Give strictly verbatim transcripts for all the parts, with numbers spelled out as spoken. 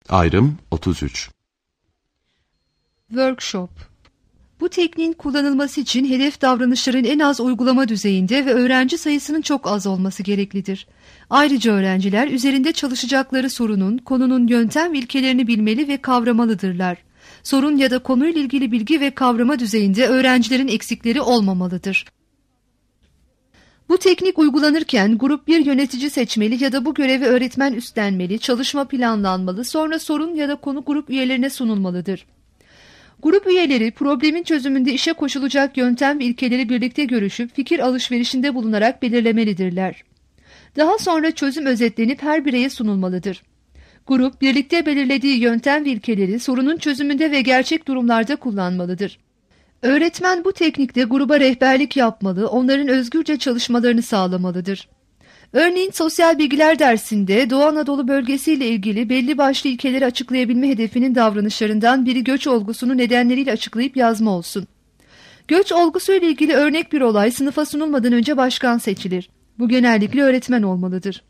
Ayrım otuz üç. Workshop. Bu tekniğin kullanılması için hedef davranışların en az uygulama düzeyinde ve öğrenci sayısının çok az olması gereklidir. Ayrıca öğrenciler üzerinde çalışacakları sorunun, konunun yöntem ve ilkelerini bilmeli ve kavramalıdırlar. Sorun ya da konuyla ilgili bilgi ve kavrama düzeyinde öğrencilerin eksikleri olmamalıdır. Bu teknik uygulanırken grup bir yönetici seçmeli ya da bu görevi öğretmen üstlenmeli, çalışma planlanmalı, sonra sorun ya da konu grup üyelerine sunulmalıdır. Grup üyeleri problemin çözümünde işe koşulacak yöntem ve ilkeleri birlikte görüşüp fikir alışverişinde bulunarak belirlemelidirler. Daha sonra çözüm özetlenip her bireye sunulmalıdır. Grup birlikte belirlediği yöntem ve ilkeleri sorunun çözümünde ve gerçek durumlarda kullanmalıdır. Öğretmen bu teknikte gruba rehberlik yapmalı, onların özgürce çalışmalarını sağlamalıdır. Örneğin sosyal bilgiler dersinde Doğu Anadolu bölgesiyle ilgili belli başlı ilkeleri açıklayabilme hedefinin davranışlarından biri göç olgusunu nedenleriyle açıklayıp yazma olsun. Göç olgusuyla ilgili örnek bir olay sınıfa sunulmadan önce başkan seçilir. Bu genellikle öğretmen olmalıdır.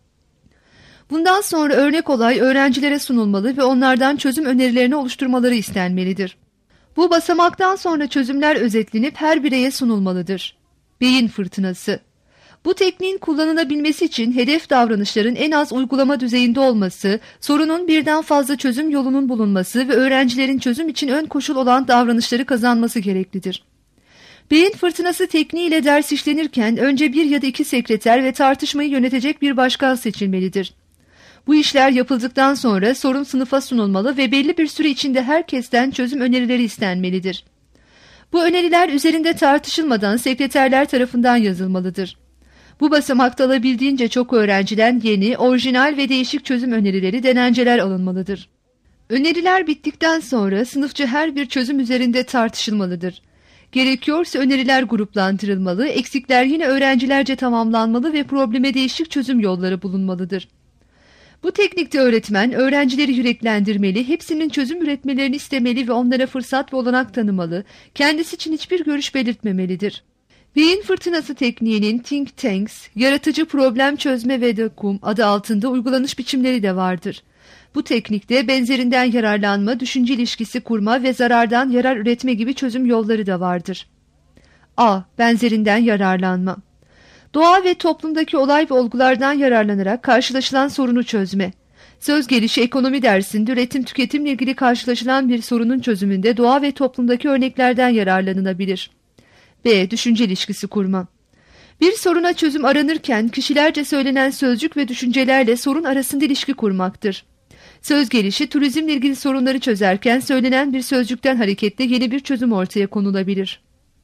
Bundan sonra örnek olay öğrencilere sunulmalı ve onlardan çözüm önerilerini oluşturmaları istenmelidir. Bu basamaktan sonra çözümler özetlenip her bireye sunulmalıdır. Beyin fırtınası. Bu tekniğin kullanılabilmesi için hedef davranışların en az uygulama düzeyinde olması, sorunun birden fazla çözüm yolunun bulunması ve öğrencilerin çözüm için ön koşul olan davranışları kazanması gereklidir. Beyin fırtınası tekniğiyle ders işlenirken önce bir ya da iki sekreter ve tartışmayı yönetecek bir başkan seçilmelidir. Bu işler yapıldıktan sonra sorun sınıfa sunulmalı ve belli bir süre içinde herkesten çözüm önerileri istenmelidir. Bu öneriler üzerinde tartışılmadan sekreterler tarafından yazılmalıdır. Bu basamakta alabildiğince çok öğrenciden yeni, orijinal ve değişik çözüm önerileri, denenceler alınmalıdır. Öneriler bittikten sonra sınıfça her bir çözüm üzerinde tartışılmalıdır. Gerekiyorsa öneriler gruplandırılmalı, eksikler yine öğrencilerce tamamlanmalı ve probleme değişik çözüm yolları bulunmalıdır. Bu teknikte öğretmen öğrencileri yüreklendirmeli, hepsinin çözüm üretmelerini istemeli ve onlara fırsat ve olanak tanımalı, kendisi için hiçbir görüş belirtmemelidir. Beyin fırtınası tekniğinin think tanks, yaratıcı problem çözme ve vakum adı altında uygulanış biçimleri de vardır. Bu teknikte benzerinden yararlanma, düşünce ilişkisi kurma ve zarardan yarar üretme gibi çözüm yolları da vardır. A. Benzerinden yararlanma. Doğa ve toplumdaki olay ve olgulardan yararlanarak karşılaşılan sorunu çözme. Söz gelişi ekonomi dersinde üretim tüketimle ilgili karşılaşılan bir sorunun çözümünde doğa ve toplumdaki örneklerden yararlanılabilir. B. Düşünce ilişkisi kurma. Bir soruna çözüm aranırken kişilerce söylenen sözcük ve düşüncelerle sorun arasında ilişki kurmaktır. Söz gelişi turizmle ilgili sorunları çözerken söylenen bir sözcükten hareketle yeni bir çözüm ortaya konulabilir.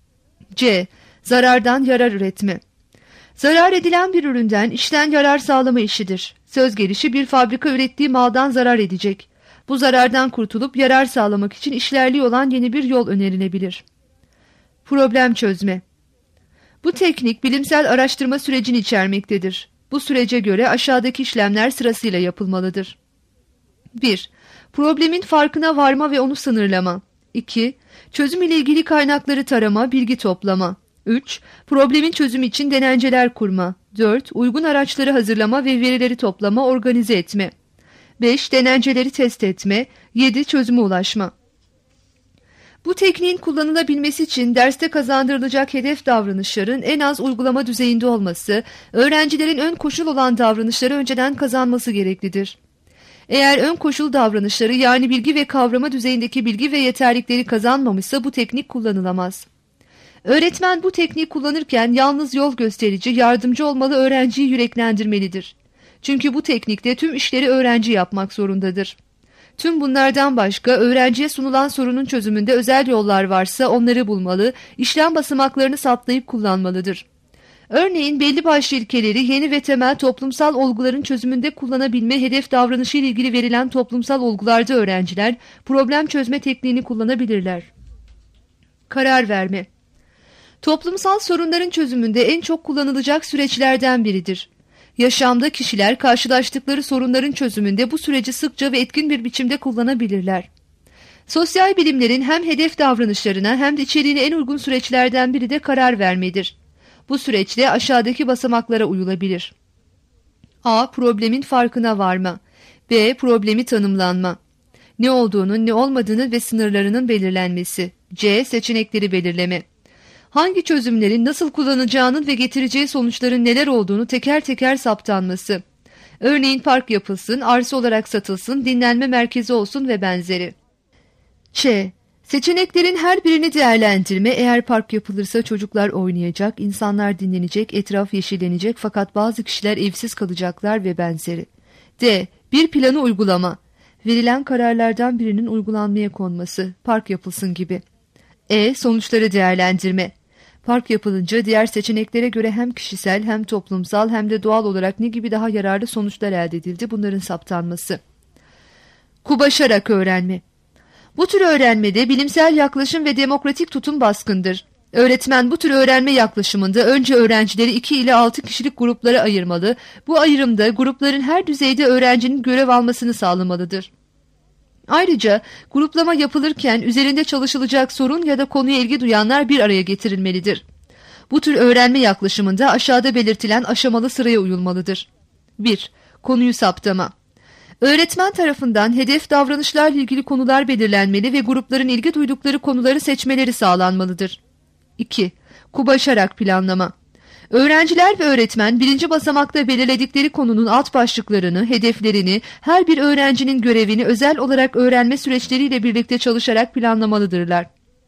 C. Zarardan yarar üretme. Zarar edilen bir üründen işten yarar sağlama işidir. Söz gelişi bir fabrika ürettiği maldan zarar edecek. Bu zarardan kurtulup yarar sağlamak için işlerli olan yeni bir yol önerilebilir. Problem çözme. Bu teknik bilimsel araştırma sürecini içermektedir. Bu sürece göre aşağıdaki işlemler sırasıyla yapılmalıdır. bir. Problemin farkına varma ve onu sınırlama. iki. Çözüm ile ilgili kaynakları tarama, bilgi toplama. üç. Problemin çözümü için denenceler kurma. dört. Uygun araçları hazırlama ve verileri toplama, organize etme. beş. Denenceleri test etme. yedi. Çözüme ulaşma. Bu tekniğin kullanılabilmesi için derste kazandırılacak hedef davranışların en az uygulama düzeyinde olması, öğrencilerin ön koşul olan davranışları önceden kazanması gereklidir. Eğer ön koşul davranışları yani bilgi ve kavrama düzeyindeki bilgi ve yeterlikleri kazanmamışsa bu teknik kullanılamaz. Öğretmen bu tekniği kullanırken yalnız yol gösterici, yardımcı olmalı, öğrenciyi yüreklendirmelidir. Çünkü bu teknikte tüm işleri öğrenci yapmak zorundadır. Tüm bunlardan başka öğrenciye sunulan sorunun çözümünde özel yollar varsa onları bulmalı, işlem basamaklarını saptayıp kullanmalıdır. Örneğin belli başlı ilkeleri yeni ve temel toplumsal olguların çözümünde kullanabilme hedef davranışı ile ilgili verilen toplumsal olgularda öğrenciler problem çözme tekniğini kullanabilirler. Karar verme. Toplumsal sorunların çözümünde en çok kullanılacak süreçlerden biridir. Yaşamda kişiler karşılaştıkları sorunların çözümünde bu süreci sıkça ve etkin bir biçimde kullanabilirler. Sosyal bilimlerin hem hedef davranışlarına hem de içeriğine en uygun süreçlerden biri de karar vermedir. Bu süreçte aşağıdaki basamaklara uyulabilir. A. Problemin farkına varma. B. Problemi tanımlanma. Ne olduğunu, ne olmadığını ve sınırlarının belirlenmesi. C. Seçenekleri belirleme. Hangi çözümlerin nasıl kullanacağının ve getireceği sonuçların neler olduğunu teker teker saptanması. Örneğin park yapılsın, arsa olarak satılsın, dinlenme merkezi olsun ve benzeri. Ç. Seçeneklerin her birini değerlendirme. Eğer park yapılırsa çocuklar oynayacak, insanlar dinlenecek, etraf yeşillenecek fakat bazı kişiler evsiz kalacaklar ve benzeri. D. Bir planı uygulama. Verilen kararlardan birinin uygulanmaya konması, park yapılsın gibi. E. Sonuçları değerlendirme. Park yapılınca diğer seçeneklere göre hem kişisel hem toplumsal hem de doğal olarak ne gibi daha yararlı sonuçlar elde edildi, bunların saptanması. Kubaşarak öğrenme. Bu tür öğrenmede bilimsel yaklaşım ve demokratik tutum baskındır. Öğretmen bu tür öğrenme yaklaşımında önce öğrencileri iki ile altı kişilik gruplara ayırmalı, bu ayrımda grupların her düzeyde öğrencinin görev almasını sağlamalıdır. Ayrıca gruplama yapılırken üzerinde çalışılacak sorun ya da konuya ilgi duyanlar bir araya getirilmelidir. Bu tür öğrenme yaklaşımında aşağıda belirtilen aşamalı sıraya uyulmalıdır. bir. Konuyu saptama. Öğretmen tarafından hedef davranışlarla ilgili konular belirlenmeli ve grupların ilgi duydukları konuları seçmeleri sağlanmalıdır. iki. Kubaşarak planlama. Öğrenciler ve öğretmen birinci basamakta belirledikleri konunun alt başlıklarını, hedeflerini, her bir öğrencinin görevini özel olarak öğrenme süreçleriyle birlikte çalışarak planlamalıdırlar.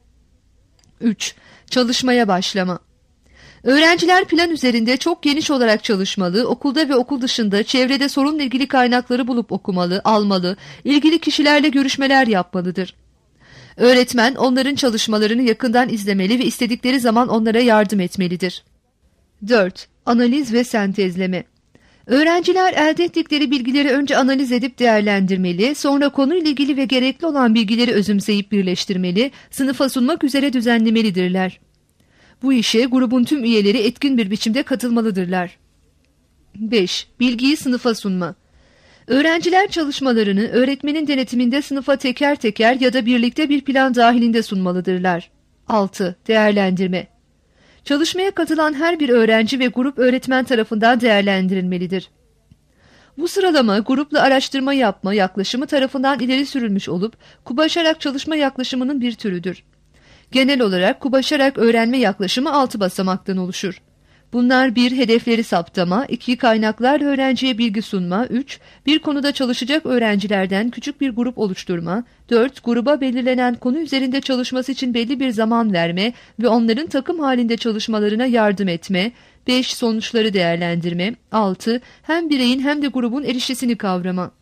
üç. Çalışmaya başlama. Öğrenciler plan üzerinde çok geniş olarak çalışmalı, okulda ve okul dışında çevrede sorunla ilgili kaynakları bulup okumalı, almalı, ilgili kişilerle görüşmeler yapmalıdır. Öğretmen onların çalışmalarını yakından izlemeli ve istedikleri zaman onlara yardım etmelidir. dört. Analiz ve sentezleme. Öğrenciler elde ettikleri bilgileri önce analiz edip değerlendirmeli, sonra konuyla ilgili ve gerekli olan bilgileri özümseyip birleştirmeli, sınıfa sunmak üzere düzenlemelidirler. Bu işe grubun tüm üyeleri etkin bir biçimde katılmalıdırlar. beş. Bilgiyi sınıfa sunma. Öğrenciler çalışmalarını öğretmenin denetiminde sınıfa teker teker ya da birlikte bir plan dahilinde sunmalıdırlar. altı. Değerlendirme. Çalışmaya katılan her bir öğrenci ve grup öğretmen tarafından değerlendirilmelidir. Bu sıralama grupla araştırma yapma yaklaşımı tarafından ileri sürülmüş olup kubaşarak çalışma yaklaşımının bir türüdür. Genel olarak kubaşarak öğrenme yaklaşımı altı basamaktan oluşur. Bunlar bir. Hedefleri saptama, iki. Kaynaklarla öğrenciye bilgi sunma, üç. Bir konuda çalışacak öğrencilerden küçük bir grup oluşturma, dört. Gruba belirlenen konu üzerinde çalışması için belli bir zaman verme ve onların takım halinde çalışmalarına yardım etme, beş. Sonuçları değerlendirme, altı. Hem bireyin hem de grubun erişisini kavrama.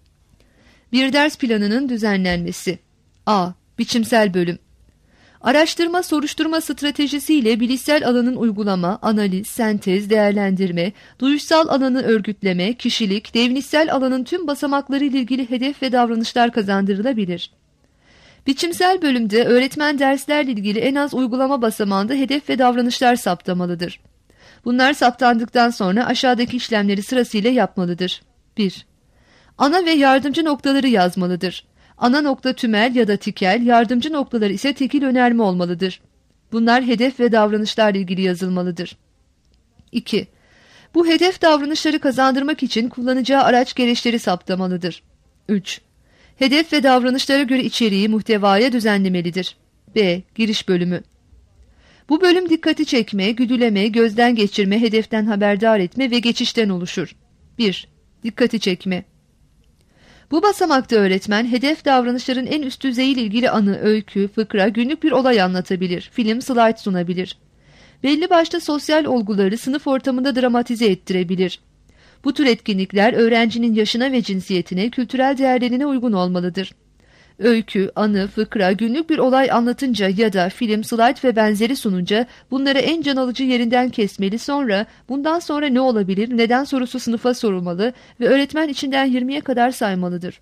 Bir ders planının düzenlenmesi. A. Biçimsel bölüm. Araştırma, soruşturma stratejisiyle bilişsel alanın uygulama, analiz, sentez, değerlendirme, duyuşsal alanı örgütleme, kişilik, devinişsel alanın tüm basamakları ile ilgili hedef ve davranışlar kazandırılabilir. Biçimsel bölümde öğretmen derslerle ilgili en az uygulama basamağında hedef ve davranışlar saptamalıdır. Bunlar saptandıktan sonra aşağıdaki işlemleri sırasıyla yapmalıdır. bir. Ana ve yardımcı noktaları yazmalıdır. Ana nokta tümel ya da tikel, yardımcı noktalar ise tekil önerme olmalıdır. Bunlar hedef ve davranışlarla ilgili yazılmalıdır. iki. Bu hedef davranışları kazandırmak için kullanacağı araç gereçleri saptamalıdır. üç. Hedef ve davranışlara göre içeriği muhtevaya düzenlemelidir. B. Giriş bölümü. Bu bölüm dikkati çekme, güdüleme, gözden geçirme, hedeften haberdar etme ve geçişten oluşur. bir. Dikkati çekme. Bu basamakta öğretmen hedef davranışların en üst düzeyiyle ilgili anı, öykü, fıkra, günlük bir olay anlatabilir, film, slayt sunabilir. Belli başlı sosyal olguları sınıf ortamında dramatize ettirebilir. Bu tür etkinlikler öğrencinin yaşına ve cinsiyetine, kültürel değerlerine uygun olmalıdır. Öykü, anı, fıkra, günlük bir olay anlatınca ya da film, slayt ve benzeri sununca bunları en can alıcı yerinden kesmeli, sonra bundan sonra ne olabilir, neden sorusu sınıfa sorulmalı ve öğretmen içinden yirmiye kadar saymalıdır.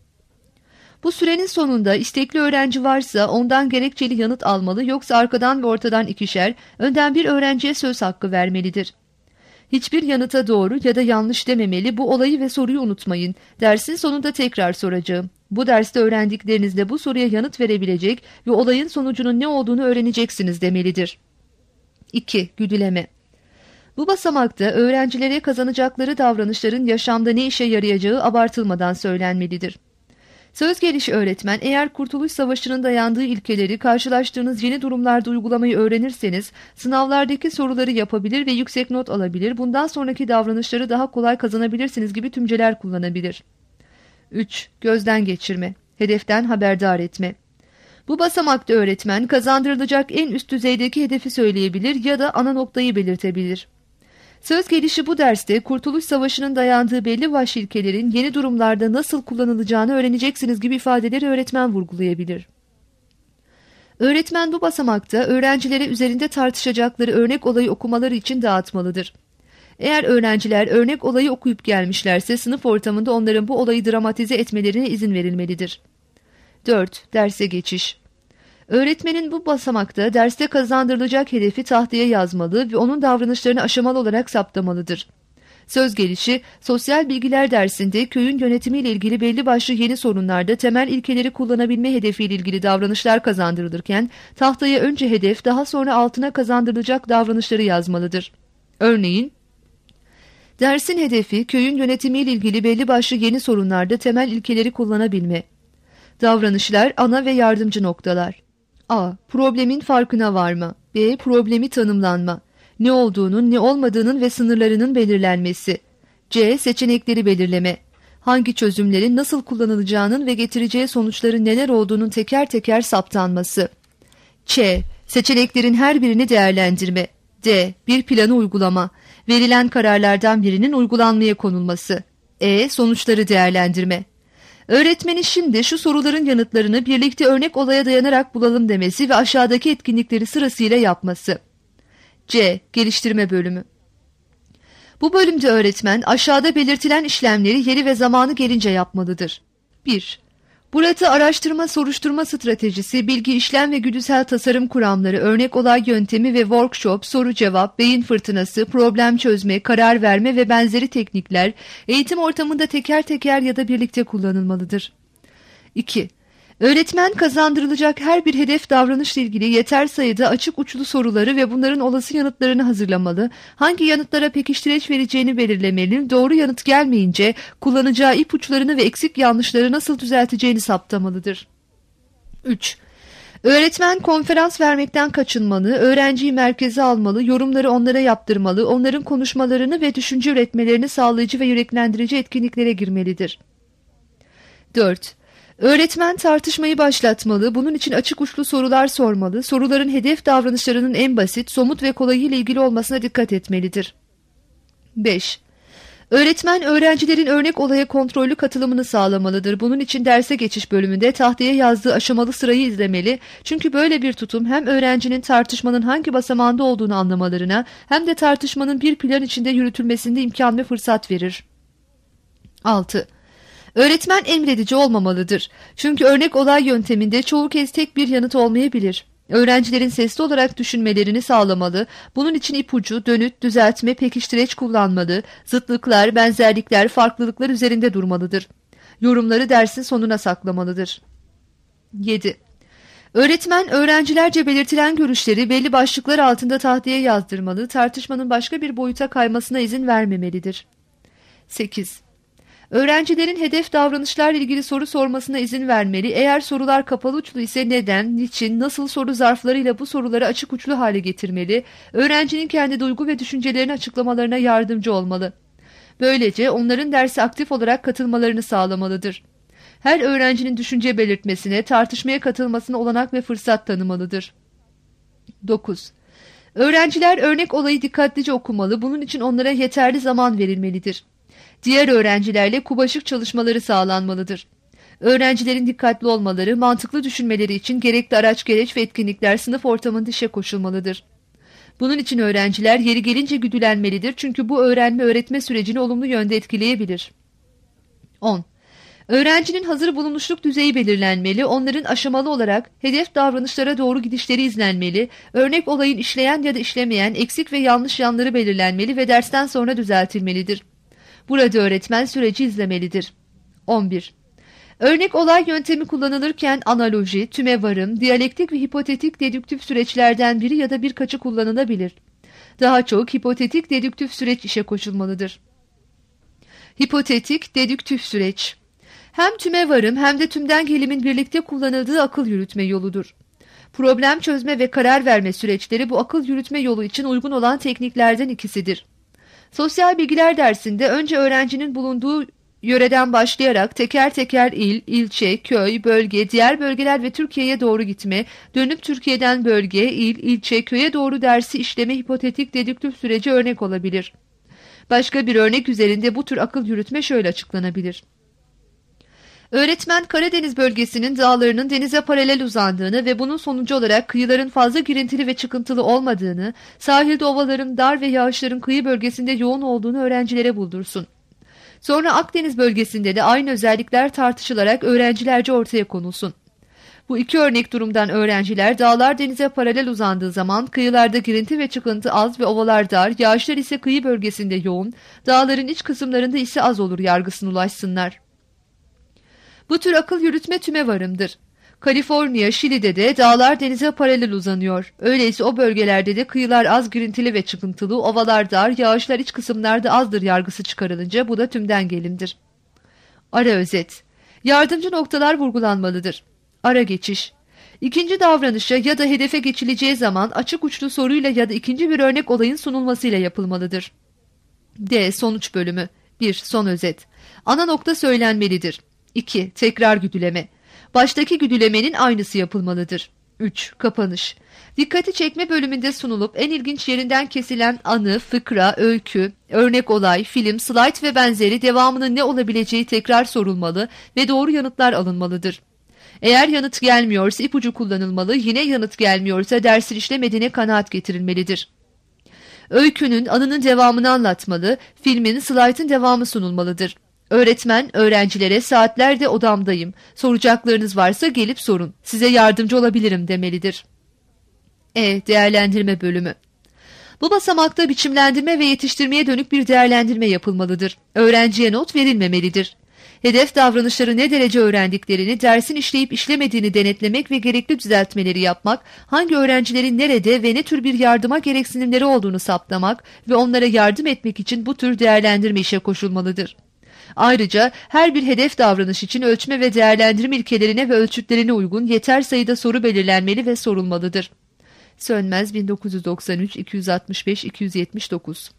Bu sürenin sonunda istekli öğrenci varsa ondan gerekçeli yanıt almalı, yoksa arkadan ve ortadan ikişer, önden bir öğrenciye söz hakkı vermelidir. Hiçbir yanıta doğru ya da yanlış dememeli, bu olayı ve soruyu unutmayın. Dersin sonunda tekrar soracağım. Bu derste öğrendiklerinizle bu soruya yanıt verebilecek ve olayın sonucunun ne olduğunu öğreneceksiniz demelidir. iki. Güdüleme. Bu basamakta öğrencilere kazanacakları davranışların yaşamda ne işe yarayacağı abartılmadan söylenmelidir. Söz gelişi öğretmen, eğer Kurtuluş Savaşı'nın dayandığı ilkeleri karşılaştığınız yeni durumlarda uygulamayı öğrenirseniz, sınavlardaki soruları yapabilir ve yüksek not alabilir, bundan sonraki davranışları daha kolay kazanabilirsiniz gibi tümceler kullanabilir. üç. Gözden geçirme, hedeften haberdar etme. Bu basamakta öğretmen, kazandırılacak en üst düzeydeki hedefi söyleyebilir ya da ana noktayı belirtebilir. Söz gelişi bu derste Kurtuluş Savaşı'nın dayandığı belli başlı ilkelerin yeni durumlarda nasıl kullanılacağını öğreneceksiniz gibi ifadeleri öğretmen vurgulayabilir. Öğretmen bu basamakta öğrencilere üzerinde tartışacakları örnek olayı okumaları için dağıtmalıdır. Eğer öğrenciler örnek olayı okuyup gelmişlerse sınıf ortamında onların bu olayı dramatize etmelerine izin verilmelidir. dört. Derse geçiş. Öğretmenin bu basamakta derste kazandırılacak hedefi tahtaya yazmalı ve onun davranışlarını aşamalı olarak saptamalıdır. Söz gelişi, sosyal bilgiler dersinde köyün yönetimiyle ilgili belli başlı yeni sorunlarda temel ilkeleri kullanabilme hedefiyle ilgili davranışlar kazandırılırken, tahtaya önce hedef, daha sonra altına kazandırılacak davranışları yazmalıdır. Örneğin, dersin hedefi, köyün yönetimiyle ilgili belli başlı yeni sorunlarda temel ilkeleri kullanabilme. Davranışlar, ana ve yardımcı noktalar. A. Problemin farkına varma. B. Problemi tanımlanma. Ne olduğunun, ne olmadığının ve sınırlarının belirlenmesi. C. Seçenekleri belirleme. Hangi çözümlerin nasıl kullanılacağının ve getireceği sonuçların neler olduğunun teker teker saptanması. Ç. Seçeneklerin her birini değerlendirme. D. Bir planı uygulama. Verilen kararlardan birinin uygulanmaya konulması. E. Sonuçları değerlendirme. Öğretmenin şimdi şu soruların yanıtlarını birlikte örnek olaya dayanarak bulalım demesi ve aşağıdaki etkinlikleri sırasıyla yapması. C. Geliştirme bölümü. Bu bölümde öğretmen aşağıda belirtilen işlemleri yeri ve zamanı gelince yapmalıdır. bir. Burada araştırma soruşturma stratejisi, bilgi işlem ve güdüsel tasarım kuramları, örnek olay yöntemi ve workshop, soru cevap, beyin fırtınası, problem çözme, karar verme ve benzeri teknikler eğitim ortamında teker teker ya da birlikte kullanılmalıdır. iki. Öğretmen kazandırılacak her bir hedef davranışla ilgili yeter sayıda açık uçlu soruları ve bunların olası yanıtlarını hazırlamalı, hangi yanıtlara pekiştireç vereceğini belirlemeli, doğru yanıt gelmeyince kullanacağı ipuçlarını ve eksik yanlışları nasıl düzelteceğini saptamalıdır. üç. Öğretmen konferans vermekten kaçınmalı, öğrenciyi merkeze almalı, yorumları onlara yaptırmalı, onların konuşmalarını ve düşünce üretmelerini sağlayıcı ve yüreklendirici etkinliklere girmelidir. dört. Öğretmen tartışmayı başlatmalı, bunun için açık uçlu sorular sormalı, soruların hedef davranışlarının en basit, somut ve kolayıyla ilgili olmasına dikkat etmelidir. beş. Öğretmen öğrencilerin örnek olaya kontrollü katılımını sağlamalıdır. Bunun için derse geçiş bölümünde tahtaya yazdığı aşamalı sırayı izlemeli, çünkü böyle bir tutum hem öğrencinin tartışmanın hangi basamağında olduğunu anlamalarına hem de tartışmanın bir plan içinde yürütülmesinde imkan ve fırsat verir. altı. Öğretmen emredici olmamalıdır. Çünkü örnek olay yönteminde çoğu kez tek bir yanıt olmayabilir. Öğrencilerin sesli olarak düşünmelerini sağlamalı, bunun için ipucu, dönüt, düzeltme, pekiştireç kullanmalı, zıtlıklar, benzerlikler, farklılıklar üzerinde durmalıdır. Yorumları dersin sonuna saklamalıdır. yedi. Öğretmen öğrencilerce belirtilen görüşleri belli başlıklar altında tahtaya yazdırmalı, tartışmanın başka bir boyuta kaymasına izin vermemelidir. sekiz. Öğrencilerin hedef davranışlarla ilgili soru sormasına izin vermeli. Eğer sorular kapalı uçlu ise neden, niçin, nasıl soru zarflarıyla bu soruları açık uçlu hale getirmeli. Öğrencinin kendi duygu ve düşüncelerini açıklamalarına yardımcı olmalı. Böylece onların derse aktif olarak katılmalarını sağlamalıdır. Her öğrencinin düşünce belirtmesine, tartışmaya katılmasına olanak ve fırsat tanımalıdır. dokuz. Öğrenciler örnek olayı dikkatlice okumalı. Bunun için onlara yeterli zaman verilmelidir. Diğer öğrencilerle kubaşık çalışmaları sağlanmalıdır. Öğrencilerin dikkatli olmaları, mantıklı düşünmeleri için gerekli araç gereç ve etkinlikler sınıf ortamında işe koşulmalıdır. Bunun için öğrenciler yeri gelince güdülenmelidir, çünkü bu öğrenme öğretme sürecini olumlu yönde etkileyebilir. on. Öğrencinin hazır bulunuşluk düzeyi belirlenmeli, onların aşamalı olarak hedef davranışlara doğru gidişleri izlenmeli, örnek olayın işleyen ya da işlemeyen eksik ve yanlış yanları belirlenmeli ve dersten sonra düzeltilmelidir. Burada öğretmen süreci izlemelidir. on bir. Örnek olay yöntemi kullanılırken analoji, tümevarım, diyalektik ve hipotetik dedüktif süreçlerden biri ya da birkaçı kullanılabilir. Daha çok hipotetik dedüktif süreç işe koşulmalıdır. Hipotetik dedüktif süreç hem tüme varım hem de tümden gelimin birlikte kullanıldığı akıl yürütme yoludur. Problem çözme ve karar verme süreçleri bu akıl yürütme yolu için uygun olan tekniklerden ikisidir. Sosyal bilgiler dersinde önce öğrencinin bulunduğu yöreden başlayarak teker teker il, ilçe, köy, bölge, diğer bölgeler ve Türkiye'ye doğru gitme, dönüp Türkiye'den bölge, il, ilçe, köye doğru dersi işleme hipotetik dedüktif süreci örnek olabilir. Başka bir örnek üzerinde bu tür akıl yürütme şöyle açıklanabilir. Öğretmen Karadeniz bölgesinin dağlarının denize paralel uzandığını ve bunun sonucu olarak kıyıların fazla girintili ve çıkıntılı olmadığını, sahilde ovaların dar ve yağışların kıyı bölgesinde yoğun olduğunu öğrencilere buldursun. Sonra Akdeniz bölgesinde de aynı özellikler tartışılarak öğrencilerce ortaya konulsun. Bu iki örnek durumdan öğrenciler dağlar denize paralel uzandığı zaman kıyılarda girinti ve çıkıntı az ve ovalar dar, yağışlar ise kıyı bölgesinde yoğun, dağların iç kısımlarında ise az olur yargısına ulaşsınlar. Bu tür akıl yürütme tüme varımdır. Kaliforniya, Şili'de de dağlar denize paralel uzanıyor. Öyleyse o bölgelerde de kıyılar az girintili ve çıkıntılı, ovalar dar, yağışlar iç kısımlarda azdır yargısı çıkarılınca bu da tümden gelimdir. Ara özet. Yardımcı noktalar vurgulanmalıdır. Ara geçiş. İkinci davranışa ya da hedefe geçileceği zaman açık uçlu soruyla ya da ikinci bir örnek olayın sunulmasıyla yapılmalıdır. D. Sonuç bölümü. bir. Son özet. Ana nokta söylenmelidir. iki. Tekrar güdüleme. Baştaki güdülemenin aynısı yapılmalıdır. üç. Kapanış. Dikkati çekme bölümünde sunulup en ilginç yerinden kesilen anı, fıkra, öykü, örnek olay, film, slayt ve benzeri devamının ne olabileceği tekrar sorulmalı ve doğru yanıtlar alınmalıdır. Eğer yanıt gelmiyorsa ipucu kullanılmalı, yine yanıt gelmiyorsa dersin işlemediğine kanaat getirilmelidir. Öykünün, anının devamını anlatmalı, filmin, slaytın devamı sunulmalıdır. Öğretmen öğrencilere saatlerce odamdayım, soracaklarınız varsa gelip sorun, size yardımcı olabilirim demelidir. E. Değerlendirme bölümü. Bu basamakta biçimlendirme ve yetiştirmeye dönük bir değerlendirme yapılmalıdır. Öğrenciye not verilmemelidir. Hedef davranışları ne derece öğrendiklerini, dersin işleyip işlemediğini denetlemek ve gerekli düzeltmeleri yapmak, hangi öğrencilerin nerede ve ne tür bir yardıma gereksinimleri olduğunu saptamak ve onlara yardım etmek için bu tür değerlendirme işe koşulmalıdır. Ayrıca her bir hedef davranış için ölçme ve değerlendirme ilkelerine ve ölçütlerine uygun yeter sayıda soru belirlenmeli ve sorulmalıdır. Sönmez bin dokuz yüz doksan üç iki yüz altmış beş iki yüz yetmiş dokuz.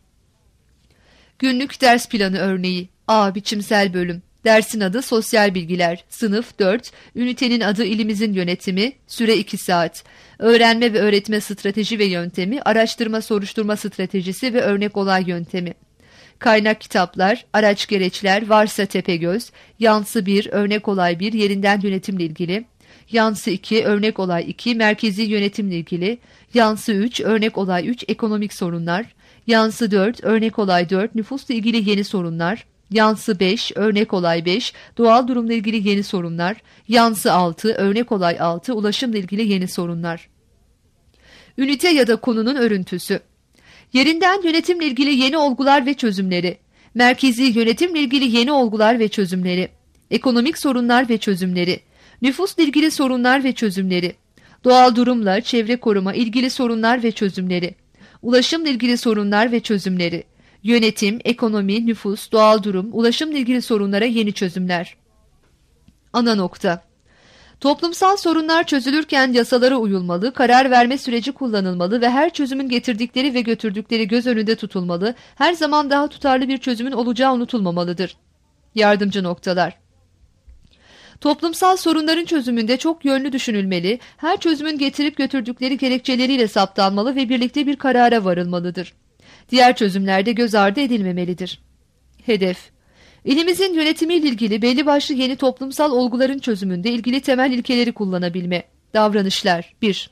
Günlük ders planı örneği. A. Biçimsel bölüm. Dersin adı sosyal bilgiler. Sınıf dört. Ünitenin adı ilimizin yönetimi. Süre iki saat. Öğrenme ve öğretme strateji ve yöntemi. Araştırma soruşturma stratejisi ve örnek olay yöntemi. Kaynak kitaplar, araç gereçler, varsa Tepegöz, Yansı bir, örnek olay bir, yerinden yönetimle ilgili, Yansı iki, örnek olay iki, merkezi yönetimle ilgili, Yansı üç, örnek olay üç, ekonomik sorunlar, Yansı dört, örnek olay dört, nüfusla ilgili yeni sorunlar, Yansı beş, örnek olay beş, doğal durumla ilgili yeni sorunlar, Yansı altı, örnek olay altı, ulaşımla ilgili yeni sorunlar. Ünite ya da konunun örüntüsü. Yerinden yönetimle ilgili yeni olgular ve çözümleri, merkezi yönetimle ilgili yeni olgular ve çözümleri, ekonomik sorunlar ve çözümleri, nüfusla ilgili sorunlar ve çözümleri, doğal durumla çevre koruma ilgili sorunlar ve çözümleri, ulaşımla ilgili sorunlar ve çözümleri, yönetim, ekonomi, nüfus, doğal durum, ulaşımla ilgili sorunlara yeni çözümler. Ana nokta. Toplumsal sorunlar çözülürken yasalara uyulmalı, karar verme süreci kullanılmalı ve her çözümün getirdikleri ve götürdükleri göz önünde tutulmalı, her zaman daha tutarlı bir çözümün olacağı unutulmamalıdır. Yardımcı noktalar. Toplumsal sorunların çözümünde çok yönlü düşünülmeli, her çözümün getirip götürdükleri gerekçeleriyle saptanmalı ve birlikte bir karara varılmalıdır. Diğer çözümlerde göz ardı edilmemelidir. Hedef. İlimizin yönetimiyle ilgili belli başlı yeni toplumsal olguların çözümünde ilgili temel ilkeleri kullanabilme. Davranışlar. bir.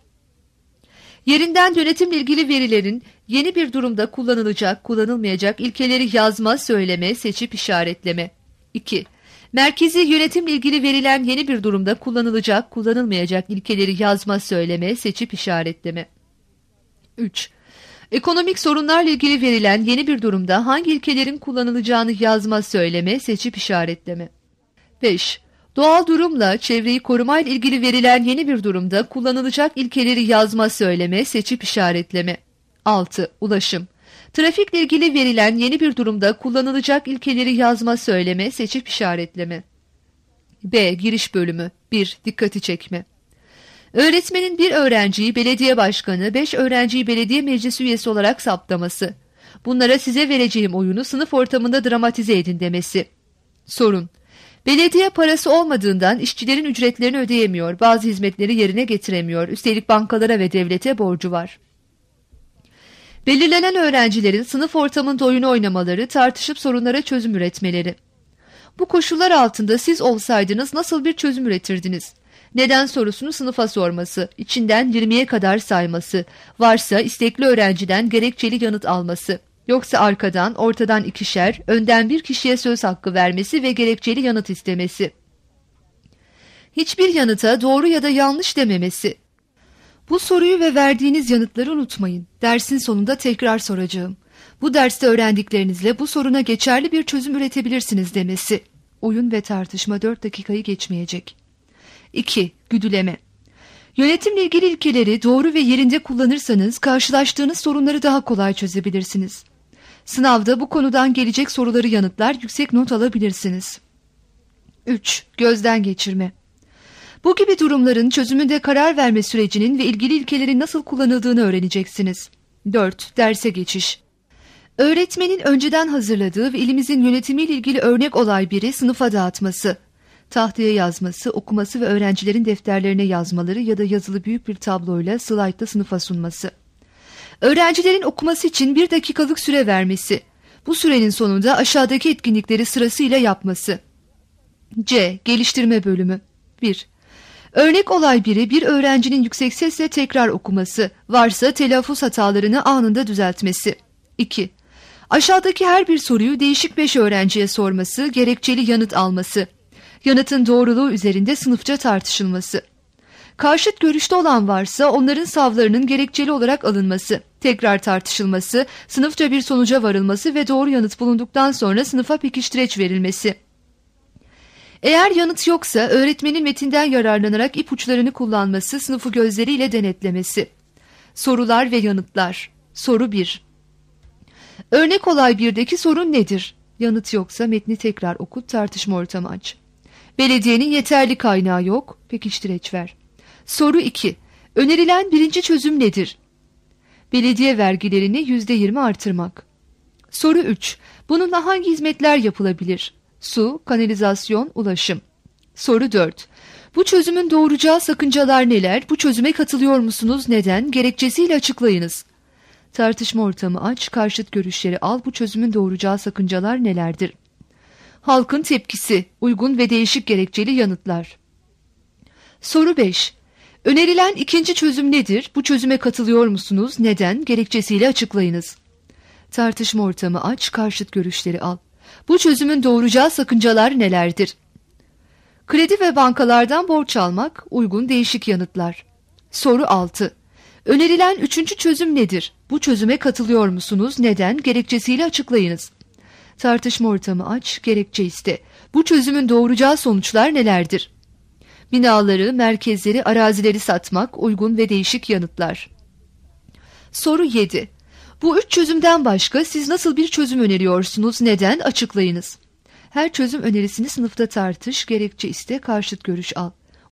Yerinden yönetimle ilgili verilerin yeni bir durumda kullanılacak, kullanılmayacak ilkeleri yazma, söyleme, seçip işaretleme. iki. Merkezi yönetimle ilgili verilen yeni bir durumda kullanılacak, kullanılmayacak ilkeleri yazma, söyleme, seçip işaretleme. üç. Ekonomik sorunlarla ilgili verilen yeni bir durumda hangi ilkelerin kullanılacağını yazma, söyleme, seçip işaretleme. beş. Doğal durumla çevreyi korumayla ilgili verilen yeni bir durumda kullanılacak ilkeleri yazma, söyleme, seçip işaretleme. altı. Ulaşım. Trafikle ilgili verilen yeni bir durumda kullanılacak ilkeleri yazma, söyleme, seçip işaretleme. B. Giriş bölümü. bir. Dikkati çekme. Öğretmenin bir öğrenciyi belediye başkanı, beş öğrenciyi belediye meclis üyesi olarak saptaması. Bunlara size vereceğim oyunu sınıf ortamında dramatize edin demesi. Sorun. Belediye parası olmadığından işçilerin ücretlerini ödeyemiyor, bazı hizmetleri yerine getiremiyor, üstelik bankalara ve devlete borcu var. Belirlenen öğrencilerin sınıf ortamında oyun oynamaları, tartışıp sorunlara çözüm üretmeleri. Bu koşullar altında siz olsaydınız nasıl bir çözüm üretirdiniz? Neden sorusunu sınıfa sorması, içinden yirmiye kadar sayması, varsa istekli öğrenciden gerekçeli yanıt alması, yoksa arkadan, ortadan ikişer, önden bir kişiye söz hakkı vermesi ve gerekçeli yanıt istemesi. Hiçbir yanıta doğru ya da yanlış dememesi. Bu soruyu ve verdiğiniz yanıtları unutmayın. Dersin sonunda tekrar soracağım. Bu derste öğrendiklerinizle bu soruna geçerli bir çözüm üretebilirsiniz demesi. Oyun ve tartışma dört dakikayı geçmeyecek. iki. Güdüleme. Yönetimle ilgili ilkeleri doğru ve yerinde kullanırsanız karşılaştığınız sorunları daha kolay çözebilirsiniz. Sınavda bu konudan gelecek soruları yanıtlar, yüksek not alabilirsiniz. üç. Gözden geçirme. Bu gibi durumların çözümünde karar verme sürecinin ve ilgili ilkelerin nasıl kullanıldığını öğreneceksiniz. dört. Derse geçiş. Öğretmenin önceden hazırladığı ve ilimizin yönetimiyle ilgili örnek olay biri sınıfa dağıtması. Tahtaya yazması, okuması ve öğrencilerin defterlerine yazmaları ya da yazılı büyük bir tabloyla slaytla sınıfa sunması. Öğrencilerin okuması için bir dakikalık süre vermesi. Bu sürenin sonunda aşağıdaki etkinlikleri sırasıyla yapması. C. Geliştirme bölümü. bir. Örnek olay biri bir öğrencinin yüksek sesle tekrar okuması, varsa telaffuz hatalarını anında düzeltmesi. iki. Aşağıdaki her bir soruyu değişik beş öğrenciye sorması, gerekçeli yanıt alması. Yanıtın doğruluğu üzerinde sınıfça tartışılması. Karşıt görüşte olan varsa onların savlarının gerekçeli olarak alınması, tekrar tartışılması, sınıfça bir sonuca varılması ve doğru yanıt bulunduktan sonra sınıfa pekiştireç verilmesi. Eğer yanıt yoksa öğretmenin metinden yararlanarak ipuçlarını kullanması, sınıfı gözleriyle denetlemesi. Sorular ve yanıtlar. Soru bir. Örnek olay birdeki sorun nedir? Yanıt yoksa metni tekrar okut, tartışma ortamı aç. Belediyenin yeterli kaynağı yok, pekiştireç ver. Soru iki. Önerilen birinci çözüm nedir? Belediye vergilerini yüzde yirmi artırmak. Soru üç. Bununla hangi hizmetler yapılabilir? Su, kanalizasyon, ulaşım. Soru dört. Bu çözümün doğuracağı sakıncalar neler? Bu çözüme katılıyor musunuz? Neden? Gerekçesiyle açıklayınız. Tartışma ortamı aç, karşıt görüşleri al. Bu çözümün doğuracağı sakıncalar nelerdir? Halkın tepkisi, uygun ve değişik gerekçeli yanıtlar. Soru beş. Önerilen ikinci çözüm nedir? Bu çözüme katılıyor musunuz? Neden? Gerekçesiyle açıklayınız. Tartışma ortamı aç, karşıt görüşleri al. Bu çözümün doğuracağı sakıncalar nelerdir? Kredi ve bankalardan borç almak, uygun değişik yanıtlar. Soru altı. Önerilen üçüncü çözüm nedir? Bu çözüme katılıyor musunuz? Neden? Gerekçesiyle açıklayınız. Tartışma ortamı aç, gerekçe iste. Bu çözümün doğuracağı sonuçlar nelerdir? Binaları, merkezleri, arazileri satmak, uygun ve değişik yanıtlar. Soru yedi. Bu üç çözümden başka siz nasıl bir çözüm öneriyorsunuz? Neden? Açıklayınız. Her çözüm önerisini sınıfta tartış, gerekçe iste, karşıt görüş al.